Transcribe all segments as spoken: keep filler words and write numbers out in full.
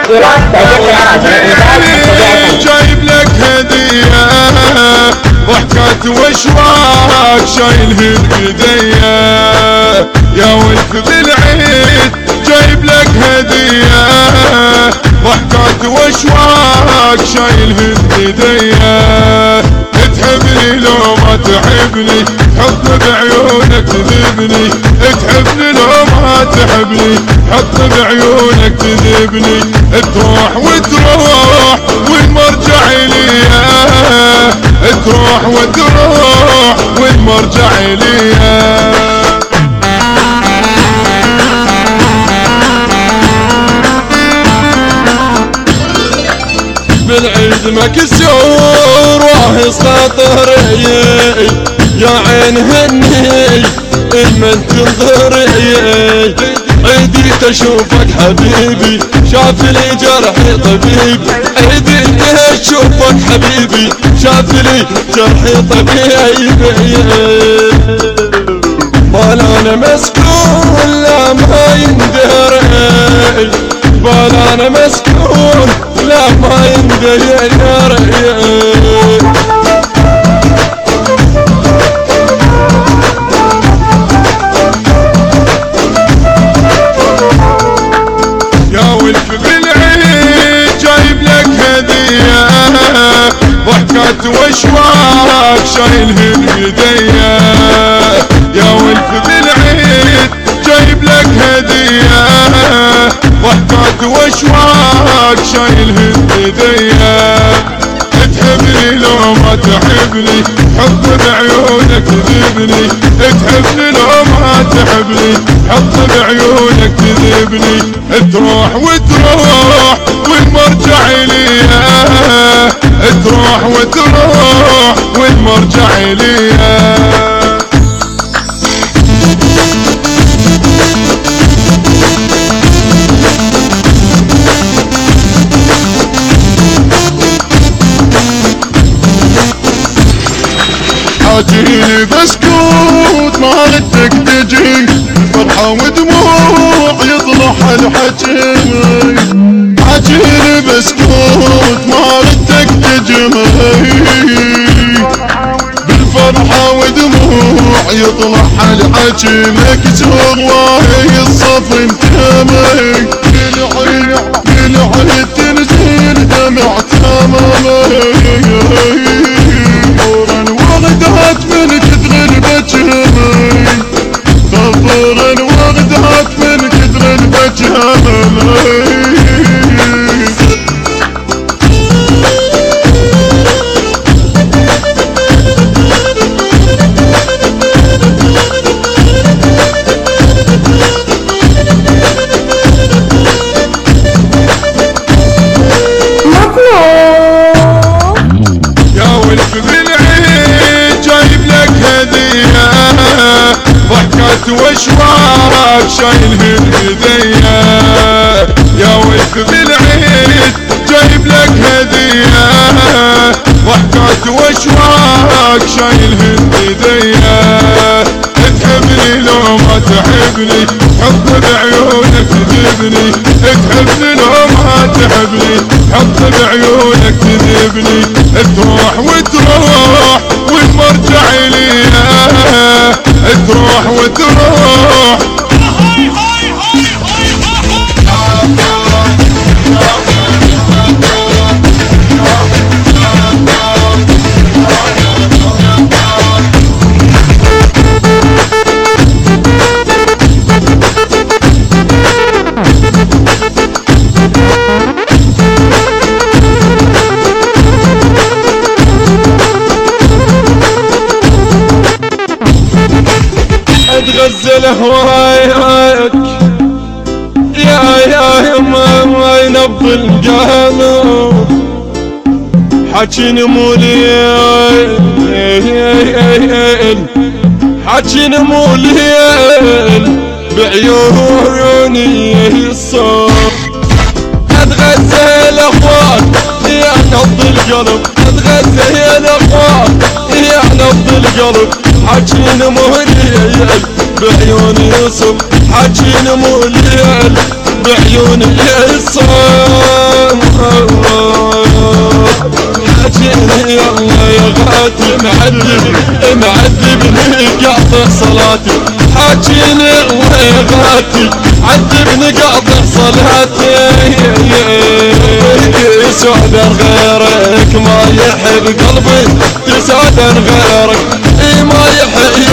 جايب لك هدية ضحكات واشواق شايلهن بيديا يا ولف بالعيد جايب لك هدية ضحكات واشواق شايلهن بيديا تحبني لو ما تحبني حط بعيونك تذبني تحبني لو ما تحبني حط بعيونك تذبني تروح وتروح والمرجع ليا تروح وتروح والمرجع ليا بالعيد مكسور واه سطري يا عين هني من تنظري عيدي تشوفك حبيبي شاف لي جرحي طبيبي عيدي تشوفك حبيبي شاف لي جرحي طبيبي بال انا مسكون لا ما يندري بال انا مسكون لا ما يندري يا ولف بالعيد جايب لك هدية ضحكات واشواق شايلهن بيديا يا ولف بالعيد جايب لك هدية ضحكات واشواق شايلهن بيديا تحبني لو ما تحبني حط بعيونك تذبني تحبني لو ما تحبني حط بعيونك تذبني تروح وتروح والمرجع ليا تروح وتروح والمرجع ليا حاجيني بسكوت ما ردك تجي فرحة ودموع يطلع الحجي حاجيني بسكوت ما ردك تجي بالفرحة ودموع يطلع الحجي مكسور واهي الصف انتمي بالعيد تنزل دمع تمامي وغدات من كثر البجهمي خضرا وغدات من كثر البجهمي يا ولف بالعيد جايب لك هدية ضحكات واشواق شايلهن بيديا يا ولف بالعيد جايب لك هدية ضحكات واشواق شايلهن بيديا تحبني لو ما تحبني حط بعيونك تذبني تحبني لو ما تحبني حط بعيونك تذبني تروح وتروح والمرجع ليا تروح وتروح اتغزل هواياك يا يا ما ما ينبض القلب حكي نموليل حكي نموليل بعيوني الصوت اتغزل اخوات يا نبض القلب اتغزل اخوات يا نبض القلب حكي نموليل بعيوني الصوت حكي نموليل بعيوني الصوت معذب معذبني قاطع صلاتي حاجيني وغاتي عذبني قاطع صلاتي يسعدن غيرك ما يحب قلبي يسعدن غيرك اي ما يحب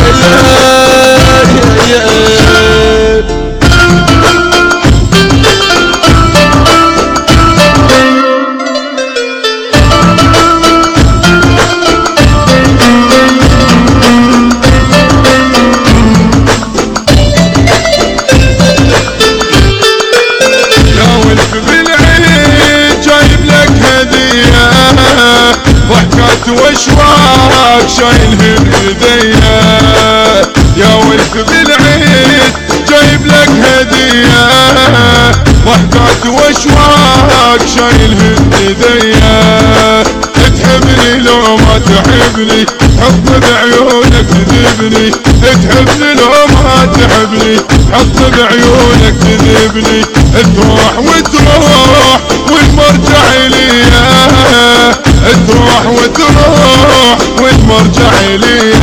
واشواق شايلهم هدية يا ولف بالعيد جايب لك هدية ضحكات واشواق شايلهم هدية تحبني لو ما تحبني حط بعيونك تذبني تحبني لو ما تحبني حط بعيونك تذبني تروح وتروح والمرجع ليا تروح وتروح والمرجع ليا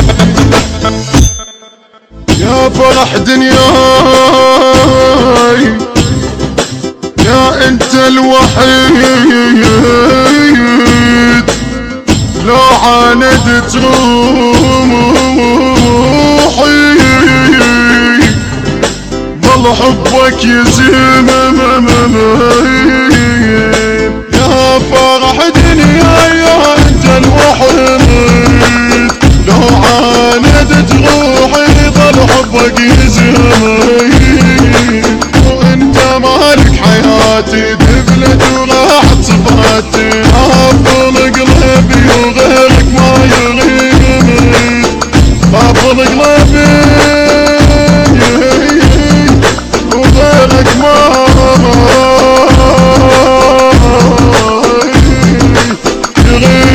يا فرح دنياي يا انت الوحيد لو عاندت روحي ظل حبك يزيد يا فرح دنياي يا انت الوحيد لو عاندت روحي ظل حبك يزيد وانت مالك حياتي دبلت وراحت صفاتي افضل